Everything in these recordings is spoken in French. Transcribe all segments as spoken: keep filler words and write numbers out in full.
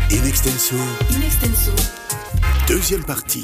In extenso. In extenso. Deuxième partie.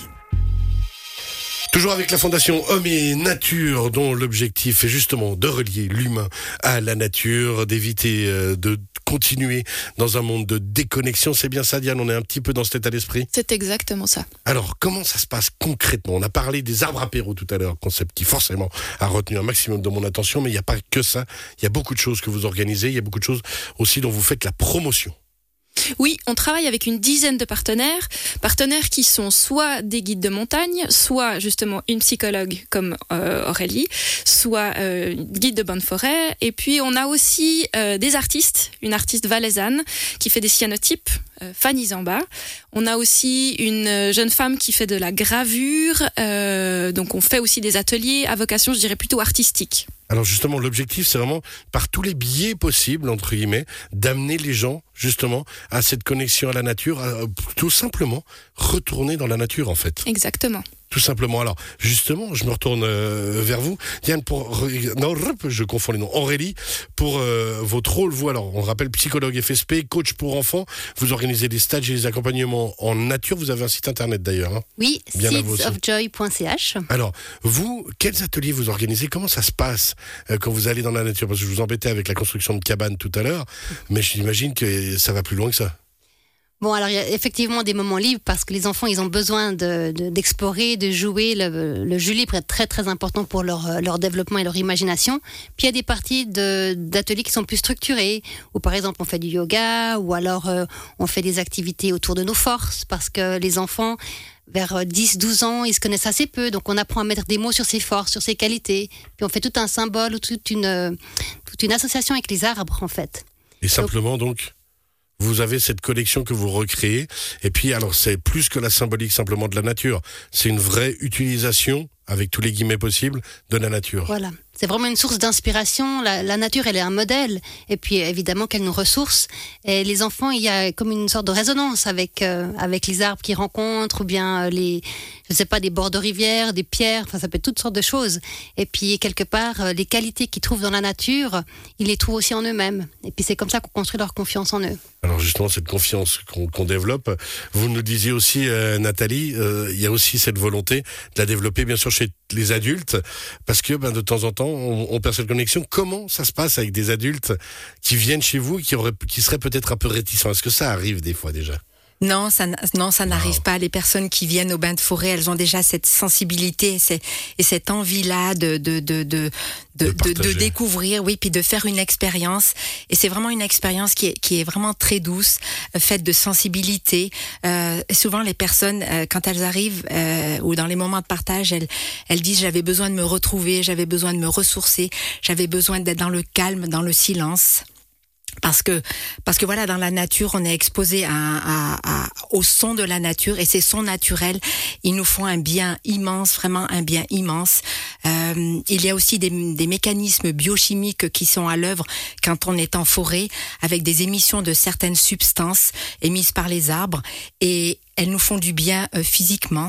Toujours avec la Fondation Hommes et Nature, dont l'objectif est justement de relier l'humain à la nature, d'éviter euh, de continuer dans un monde de déconnexion. C'est bien ça, Diane, on est un petit peu dans cet état d'esprit? C'est exactement ça. Alors, comment ça se passe concrètement? On a parlé des arbres apéros tout à l'heure, concept qui forcément a retenu un maximum de mon attention, mais il n'y a pas que ça. Il y a beaucoup de choses que vous organisez, il y a beaucoup de choses aussi dont vous faites la promotion. Oui, on travaille avec une dizaine de partenaires, partenaires qui sont soit des guides de montagne, soit justement une psychologue comme euh, Aurélie, soit euh, guide de bonne forêt. Et puis on a aussi euh, des artistes, une artiste valaisanne qui fait des cyanotypes, euh, Fanny Zamba. On a aussi une jeune femme qui fait de la gravure. Euh, donc on fait aussi des ateliers à vocation, je dirais plutôt artistique. Alors justement, l'objectif, c'est vraiment, par tous les biais possibles, entre guillemets, d'amener les gens, justement, à cette connexion à la nature, à, tout simplement, retourner dans la nature, en fait. Exactement. Tout simplement. Alors, justement, je me retourne euh, vers vous. Diane, pour... Non, je confonds les noms. Aurélie, pour euh, votre rôle, vous, alors, on rappelle psychologue F S P, coach pour enfants, vous organisez des stages et des accompagnements en nature. Vous avez un site internet, d'ailleurs. Hein, oui, seeds of joy point c h. Alors, vous, quels ateliers vous organisez? Comment ça se passe euh, quand vous allez dans la nature? Parce que je vous embêtais avec la construction de cabanes tout à l'heure, mais j'imagine que ça va plus loin que ça. Bon, alors il y a effectivement des moments libres parce que les enfants, ils ont besoin de, de, d'explorer, de jouer. Le, le jeu libre est très très important pour leur, leur développement et leur imagination. Puis il y a des parties de, d'ateliers qui sont plus structurées, où par exemple on fait du yoga, ou alors euh, on fait des activités autour de nos forces, parce que les enfants, vers dix douze ans, ils se connaissent assez peu, donc on apprend à mettre des mots sur ses forces, sur ses qualités. Puis on fait tout un symbole ou toute une, toute une association avec les arbres en fait. Et simplement donc, donc vous avez cette collection que vous recréez, et puis alors c'est plus que la symbolique simplement de la nature, c'est une vraie utilisation, avec tous les guillemets possibles, de la nature. Voilà, c'est vraiment une source d'inspiration, la, la nature elle est un modèle, et puis évidemment qu'elle nous ressource, et les enfants, il y a comme une sorte de résonance avec, euh, avec les arbres qu'ils rencontrent, ou bien les, je sais pas, des bords de rivière, des pierres, enfin ça peut être toutes sortes de choses, et puis quelque part, euh, les qualités qu'ils trouvent dans la nature, ils les trouvent aussi en eux-mêmes, et puis c'est comme ça qu'on construit leur confiance en eux. Alors justement, cette confiance qu'on, qu'on développe, vous nous disiez aussi, euh, Nathalie, euh, il y a aussi cette volonté de la développer bien sûr chez les adultes, parce que ben, de temps en temps, on, on perd cette connexion. Comment ça se passe avec des adultes qui viennent chez vous, qui, auraient, qui seraient peut-être un peu réticents? Est-ce que ça arrive des fois déjà? Non, ça, non, ça n'arrive wow. pas. Les personnes qui viennent au bain de forêt, elles ont déjà cette sensibilité et, c'est, et cette envie-là de de de de de, de, de découvrir, oui, puis de faire une expérience. Et c'est vraiment une expérience qui est qui est vraiment très douce, faite de sensibilité. Euh, souvent, les personnes, euh, quand elles arrivent euh, ou dans les moments de partage, elles elles disent j'avais besoin de me retrouver, j'avais besoin de me ressourcer, j'avais besoin d'être dans le calme, dans le silence. Parce que, parce que voilà, dans la nature, on est exposé à, à, à, au son de la nature, et ces sons naturels, ils nous font un bien immense, vraiment un bien immense. Euh, il y a aussi des, des mécanismes biochimiques qui sont à l'œuvre quand on est en forêt, avec des émissions de certaines substances émises par les arbres, et elles nous font du bien euh, physiquement.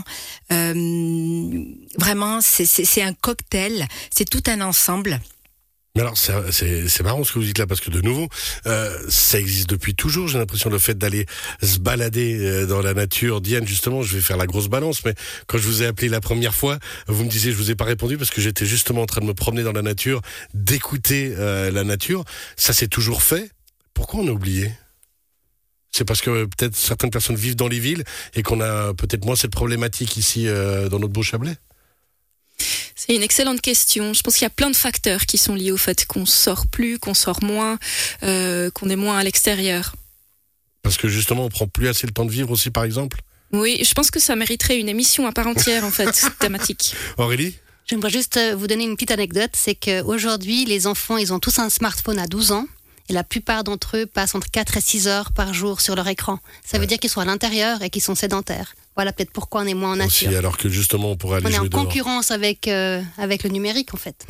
Euh, vraiment, c'est, c'est, c'est un cocktail, c'est tout un ensemble. Mais alors, c'est, c'est, c'est marrant ce que vous dites là, parce que de nouveau, euh, ça existe depuis toujours, j'ai l'impression, le fait d'aller se balader euh, dans la nature. Diane, justement, je vais faire la grosse balance, mais quand je vous ai appelé la première fois, vous me disiez, je vous ai pas répondu parce que j'étais justement en train de me promener dans la nature, d'écouter euh, la nature. Ça s'est toujours fait. Pourquoi on a oublié? C'est parce que euh, peut-être certaines personnes vivent dans les villes et qu'on a peut-être moins cette problématique ici euh, dans notre beau Chablais? C'est une excellente question. Je pense qu'il y a plein de facteurs qui sont liés au fait qu'on sort plus, qu'on sort moins, euh, qu'on est moins à l'extérieur. Parce que justement, on prend plus assez le temps de vivre aussi, par exemple? Oui, je pense que ça mériterait une émission à part entière, en fait, thématique. Aurélie? J'aimerais juste vous donner une petite anecdote, c'est qu'aujourd'hui, les enfants, ils ont tous un smartphone à douze ans. Et la plupart d'entre eux passent entre quatre et six heures par jour sur leur écran. Ça veut ouais. dire qu'ils sont à l'intérieur et qu'ils sont sédentaires. Voilà peut-être pourquoi on est moins en nature. Aussi, alors que justement, on pourrait aller on jouer On est en dehors. concurrence avec, euh, avec le numérique, en fait. Ouais.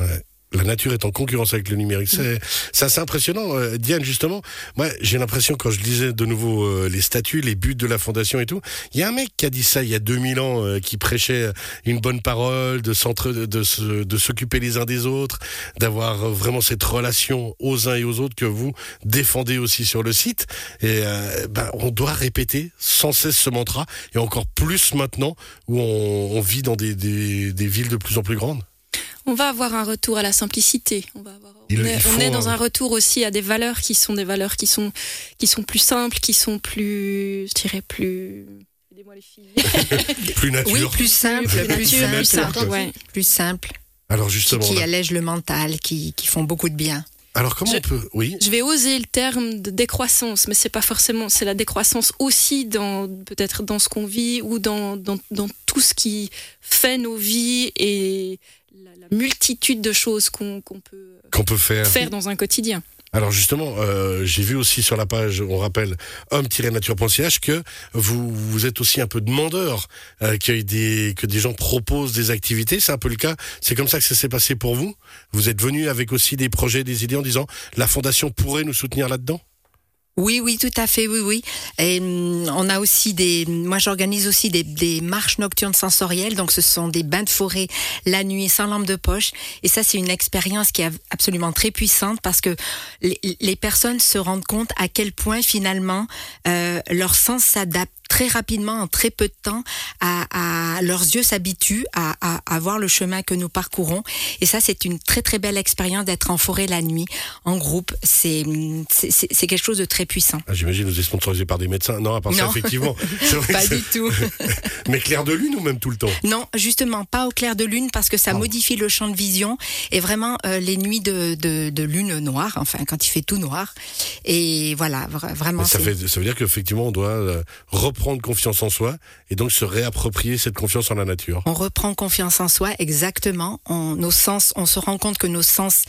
la nature est en concurrence avec le numérique. C'est, c'est assez impressionnant. Euh, Diane, justement, moi, j'ai l'impression, quand je lisais de nouveau euh, les statuts, les buts de la fondation et tout, il y a un mec qui a dit ça il y a deux mille ans, euh, qui prêchait une bonne parole, de, s'entre, de, de, de s'occuper les uns des autres, d'avoir vraiment cette relation aux uns et aux autres que vous défendez aussi sur le site. Et euh, ben, on doit répéter sans cesse ce mantra, et encore plus maintenant où on, on vit dans des, des, des villes de plus en plus grandes. On va avoir un retour à la simplicité. On va avoir, Il, on est, faut, on est dans un retour aussi à des valeurs qui sont des valeurs qui sont qui sont plus simples, qui sont plus, je dirais plus. Aidez-moi les filles. Plus nature. Oui, plus simple, plus, plus, nature, simple, plus simple, ouais. plus simple. Alors justement, qui, qui là. allègent le mental, qui, qui font beaucoup de bien. Alors comment Je- on peut, oui. Je vais oser le terme de décroissance, mais c'est pas forcément, c'est la décroissance aussi dans peut-être dans ce qu'on vit ou dans dans, dans tout ce qui fait nos vies et la, la multitude de choses qu'on, qu'on peut Qu'on peut faire. faire dans un quotidien. Alors justement, euh, j'ai vu aussi sur la page, on rappelle, homme tiret nature point c h, que vous, vous êtes aussi un peu demandeur, euh, qu'il y ait des, que des gens proposent des activités. C'est un peu le cas. C'est comme ça que ça s'est passé pour vous. Vous êtes venu avec aussi des projets, des idées en disant la fondation pourrait nous soutenir là-dedans. Oui, oui, tout à fait, oui, oui. Et hum, on a aussi des, moi j'organise aussi des, des marches nocturnes sensorielles, donc ce sont des bains de forêt la nuit sans lampe de poche. Et ça, c'est une expérience qui est absolument très puissante parce que les, les personnes se rendent compte à quel point finalement euh, leur sens s'adapte très rapidement, en très peu de temps, à, à leurs yeux s'habituent à, à, à voir le chemin que nous parcourons. Et ça, c'est une très très belle expérience d'être en forêt la nuit, en groupe. C'est c'est, c'est, c'est quelque chose de très puissant. Ah, j'imagine vous êtes sponsorisé par des médecins. Non, à part ça, Non. effectivement. C'est vrai Pas que du c'est- tout. Mais clair de lune ou même tout le temps. Non, justement, pas au clair de lune parce que ça Oh. modifie le champ de vision et vraiment euh, les nuits de, de, de lune noire, enfin quand il fait tout noir. Et voilà, vra- vraiment. Mais ça, c'est- fait, ça veut dire qu'effectivement, on doit euh, reprendre confiance en soi et donc se réapproprier cette confiance en la nature. On reprend confiance en soi, exactement. On, nos sens, on se rend compte que nos sens,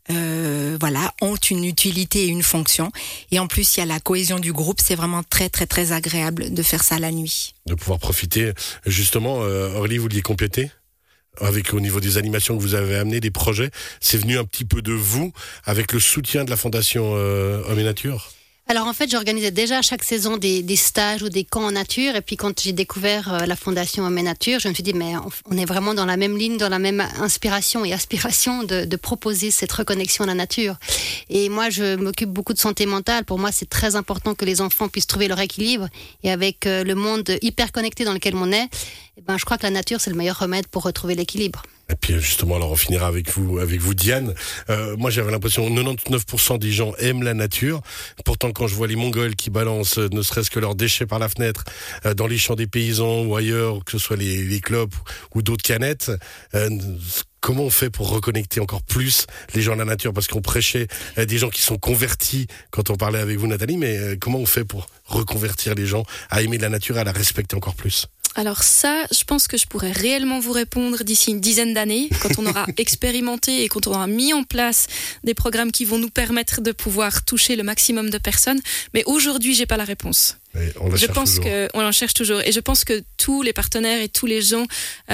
euh, voilà, ont une utilité et une fonction. Et en plus, il y a la cohésion du groupe. C'est vraiment très, très, très agréable de faire ça la nuit. De pouvoir profiter. Justement, euh, Aurélie, vous vouliez compléter avec au niveau des animations que vous avez amenées, des projets. C'est venu un petit peu de vous avec le soutien de la Fondation euh, Homme et Nature. Alors en fait, j'organisais déjà chaque saison des, des stages ou des camps en nature. Et puis quand j'ai découvert euh, la Fondation Homme et Nature, je me suis dit, mais on, on est vraiment dans la même ligne, dans la même inspiration et aspiration de, de proposer cette reconnexion à la nature. Et moi, je m'occupe beaucoup de santé mentale. Pour moi, c'est très important que les enfants puissent trouver leur équilibre. Et avec euh, le monde hyper connecté dans lequel on est, eh ben, je crois que la nature, c'est le meilleur remède pour retrouver l'équilibre. Et puis justement, alors on finira avec vous, avec vous Diane. Euh, moi, j'avais l'impression que quatre-vingt-dix-neuf pour cent des gens aiment la nature. Pourtant, quand je vois les Mongols qui balancent, euh, ne serait-ce que leurs déchets par la fenêtre, euh, dans les champs des paysans ou ailleurs, que ce soit les, les clopes ou d'autres canettes, euh, comment on fait pour reconnecter encore plus les gens à la nature? Parce qu'on prêchait euh, des gens qui sont convertis quand on parlait avec vous, Nathalie, mais euh, comment on fait pour reconvertir les gens à aimer la nature et à la respecter encore plus? Alors ça, je pense que je pourrais réellement vous répondre d'ici une dizaine d'années, quand on aura expérimenté et quand on aura mis en place des programmes qui vont nous permettre de pouvoir toucher le maximum de personnes. Mais aujourd'hui, j'ai pas la réponse. Et on la Je cherche pense toujours. que on en cherche toujours, et je pense que tous les partenaires et tous les gens,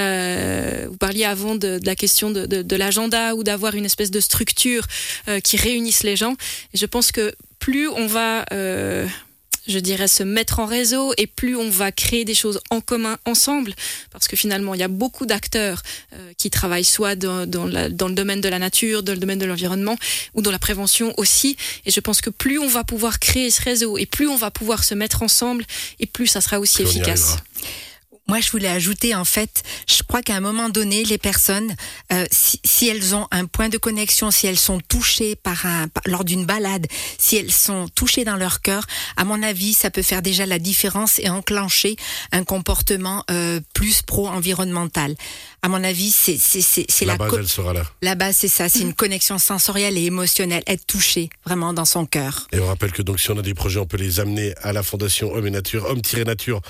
euh, vous parliez avant de, de la question de, de, de l'agenda ou d'avoir une espèce de structure euh, qui réunisse les gens. Et je pense que plus on va euh, je dirais, se mettre en réseau et plus on va créer des choses en commun ensemble, parce que finalement, il y a beaucoup d'acteurs euh, qui travaillent soit dans, dans, la, dans le domaine de la nature, dans le domaine de l'environnement ou dans la prévention aussi. Et je pense que plus on va pouvoir créer ce réseau et plus on va pouvoir se mettre ensemble et plus ça sera aussi Plus on y efficace. arrivera. Moi, je voulais ajouter, en fait, je crois qu'à un moment donné, les personnes, euh, si, si elles ont un point de connexion, si elles sont touchées par un, par, lors d'une balade, si elles sont touchées dans leur cœur, à mon avis, ça peut faire déjà la différence et enclencher un comportement euh, plus pro-environnemental. À mon avis, c'est, c'est, c'est, c'est la, la base, co- elle sera là. la base, c'est ça, c'est une connexion sensorielle et émotionnelle, être touché vraiment dans son cœur. Et on rappelle que donc si on a des projets, on peut les amener à la Fondation Homme et Nature, homme-nature.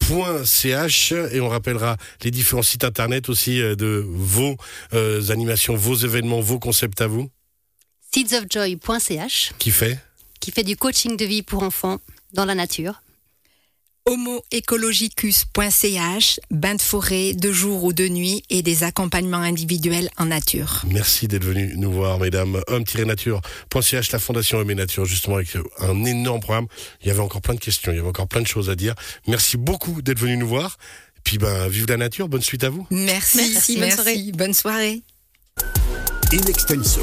.ch, et on rappellera les différents sites internet aussi de vos euh, animations, vos événements, vos concepts à vous. seeds of joy point c h Qui fait qui fait du coaching de vie pour enfants dans la nature. homoecologicus point c h, bain de forêt de jour ou de nuit et des accompagnements individuels en nature. Merci d'être venus nous voir, mesdames. homme tiret nature point c h, la Fondation Homme et Nature, justement, avec un énorme programme. Il y avait encore plein de questions, il y avait encore plein de choses à dire. Merci beaucoup d'être venus nous voir. Et puis, ben, vive la nature, bonne suite à vous. Merci, merci, bonne merci, soirée. Bonne soirée. In extenso.